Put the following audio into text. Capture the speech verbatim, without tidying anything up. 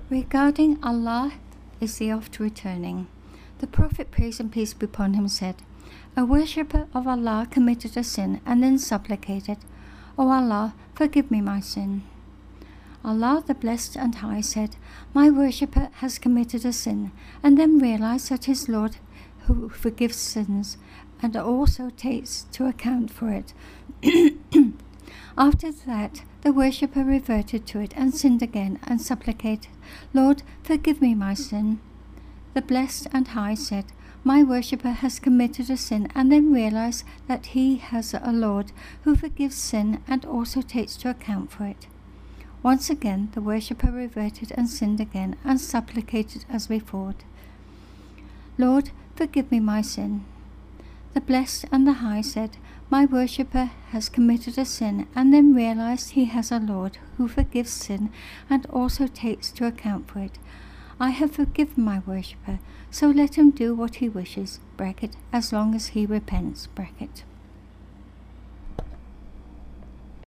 Regarding Allah is the oft returning. The Prophet, praise and peace be upon him, said, a worshipper of Allah committed a sin and then supplicated, O Allah, forgive me my sin. Allah the Blessed and High said, my worshipper has committed a sin and then realized that his Lord who forgives sins and also takes to account for it. After that, the worshipper reverted to it and sinned again and supplicated, Lord, forgive me my sin. The Blessed and High said, my worshipper has committed a sin and then realized that he has a Lord who forgives sin and also takes to account for it. Once again, the worshipper reverted and sinned again and supplicated as before. Lord, forgive me my sin. The Blessed and the High said, my worshipper has committed a sin and then realized he has a Lord who forgives sin and also takes to account for it. I have forgiven my worshipper, so let him do what he wishes, bracket, as long as he repents, bracket.